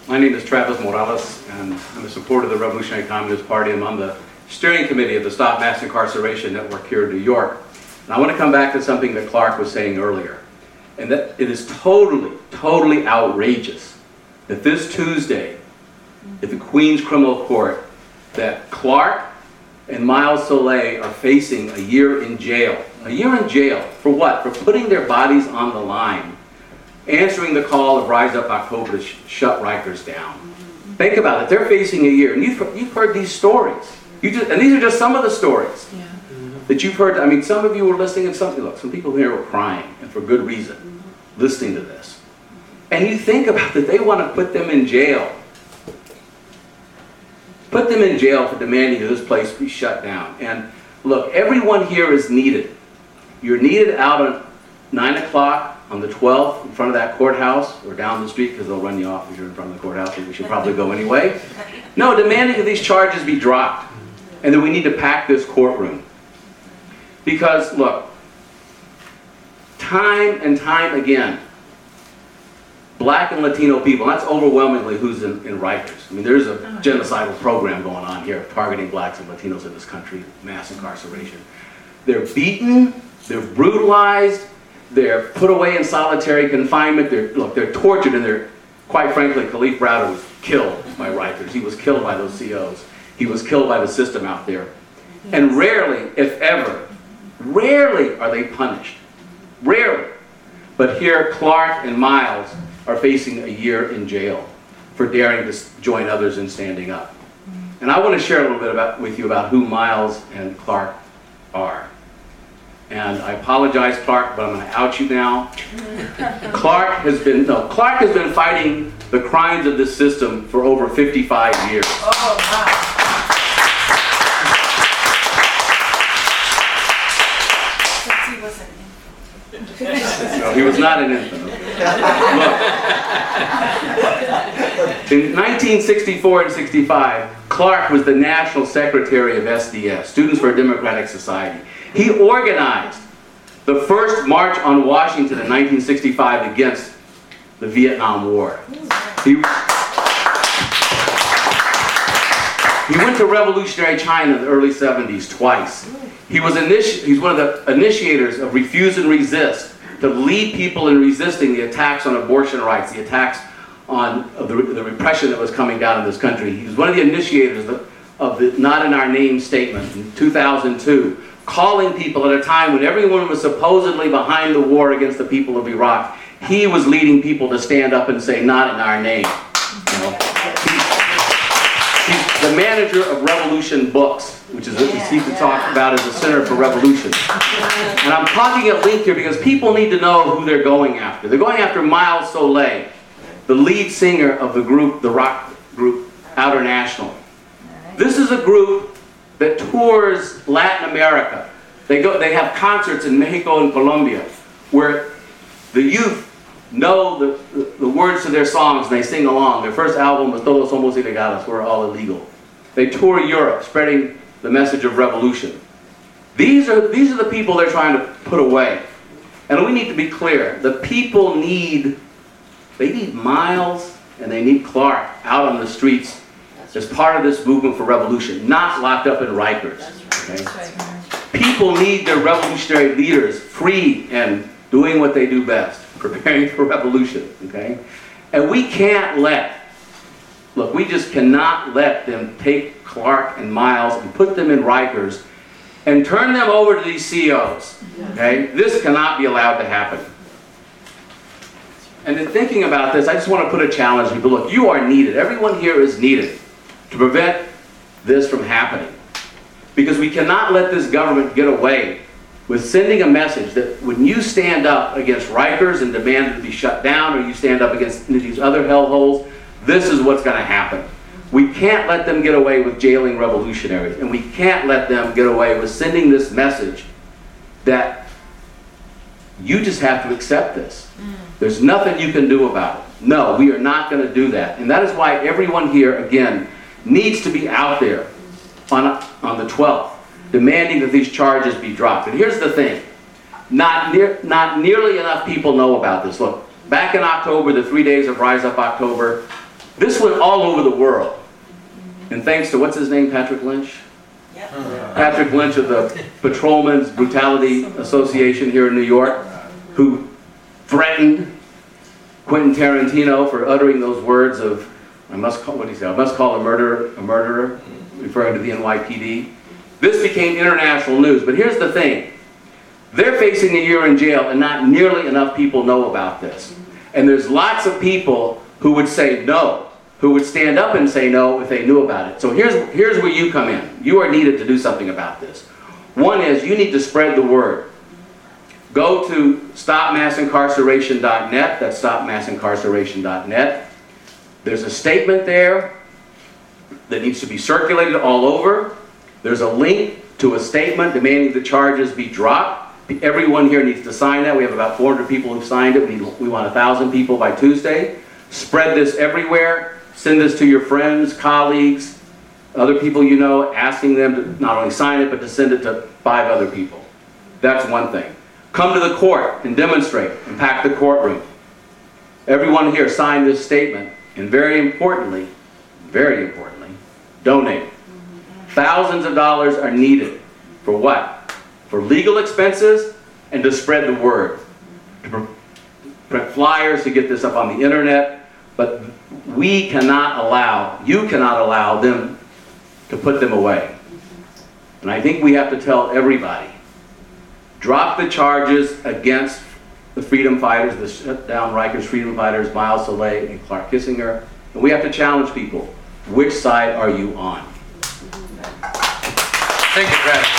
My name is Travis Morales, and I'm a supporter of the Revolutionary Communist Party. I'm on the steering committee of the Stop Mass Incarceration Network here in New York. And I want to come back to something that Clark was saying earlier, and that it is totally outrageous that this Tuesday, at the Queens Criminal Court, that Clark and Miles Soleil are facing a year in jail. A year in jail for what? For putting their bodies on the line, answering the call of Rise Up October to shut Rikers down. Think about it. They're facing a year, and you've heard these stories. And these are just some of the stories that you've heard. I mean, some of you were listening, and some people here were crying, and for good reason, listening to this. And you think about that they want to put them in jail. Put them in jail for demanding that this place be shut down. And look, everyone here is needed. You're needed out at 9 o'clock on the 12th in front of that courthouse, or down the street, because they'll run you off if you're in front of the courthouse, and we should probably go anyway. No, demanding that these charges be dropped, and that we need to pack this courtroom. Because, look, time and time again, Black and Latino people, and that's overwhelmingly who's in Rikers. I mean, there's a genocidal program going on here targeting Blacks and Latinos in this country, mass incarceration. They're beaten, they're brutalized, they're put away in solitary confinement, they're tortured, and they're, quite frankly, Kalief Browder was killed by Rikers. He was killed by those COs. He was killed by the system out there. And rarely, if ever, rarely are they punished. Rarely. But here, Clark and Miles are facing a year in jail for daring to join others in standing up. And I want to share a little bit with you about who Miles and Clark are. And I apologize, Clark, but I'm going to out you now. Clark has been fighting the crimes of this system for over 55 years. Oh, wow. No, he was not an infant. Look, in 1964 and 65, Clark was the National Secretary of SDS, Students for a Democratic Society. He organized the first March on Washington in 1965 against the Vietnam War. He went to revolutionary China in the early 70s twice. He's one of the initiators of Refuse and Resist, to lead people in resisting the attacks on abortion rights, the attacks on the repression that was coming down in this country. He was one of the initiators of the Not in Our Name statement in 2002, calling people at a time when everyone was supposedly behind the war against the people of Iraq. He was leading people to stand up and say, not in our name. You know? He's the manager of Revolution Books, which is what he talks about as a Center for Revolution. And I'm talking at length here because people need to know who they're going after. They're going after Miles Soleil, the lead singer of the group, the rock group, Outer National. This is a group that tours Latin America. They have concerts in Mexico and Colombia where the youth know the words to their songs and they sing along. Their first album was Todos Somos Ilegales, We're All Illegal. They tour Europe, spreading the message of revolution. These are the people they're trying to put away. And we need to be clear. The people need Miles and they need Clark out on the streets as part of this movement for revolution, not locked up in Rikers. Okay? People need their revolutionary leaders free and doing what they do best, preparing for revolution. Okay? And we just cannot let them take Clark and Miles and put them in Rikers and turn them over to these COs. Okay? This cannot be allowed to happen. And in thinking about this, I just want to put a challenge to people. Look, you are needed. Everyone here is needed to prevent this from happening. Because we cannot let this government get away with sending a message that when you stand up against Rikers and demand it to be shut down, or you stand up against these other hellholes, this is what's going to happen. We can't let them get away with jailing revolutionaries, and we can't let them get away with sending this message that you just have to accept this. There's nothing you can do about it. No, we are not going to do that. And that is why everyone here, again, needs to be out there on the 12th, demanding that these charges be dropped. And here's the thing. Not nearly enough people know about this. Look, back in October, the 3 days of Rise Up October, This went all over the world. And thanks to, what's his name, Patrick Lynch? Yep. Patrick Lynch of the Patrolmen's Brutality Association here in New York, who threatened Quentin Tarantino for uttering those words of, I must call a murderer, referring to the NYPD. This became international news, but here's the thing. They're facing a year in jail, and not nearly enough people know about this. And there's lots of people who would say no, who would stand up and say no if they knew about it. So here's where you come in. You are needed to do something about this. One is you need to spread the word. Go to stopmassincarceration.net, that's stopmassincarceration.net. There's a statement there that needs to be circulated all over. There's a link to a statement demanding the charges be dropped. Everyone here needs to sign that. We have about 400 people who've signed it. We want 1,000 people by Tuesday. Spread this everywhere. Send this to your friends, colleagues, other people you know, asking them to not only sign it, but to send it to 5 other people. That's one thing. Come to the court and demonstrate and pack the courtroom. Everyone here sign this statement, and very importantly, donate. Thousands of dollars are needed for what? For legal expenses and to spread the word. To print flyers, to get this up on the internet, but you cannot allow them to put them away. And I think we have to tell everybody, drop the charges against the freedom fighters, the shut down Rikers freedom fighters, Miles Soleil and Clark Kissinger, and we have to challenge people. Which side are you on? Thank you, Brad.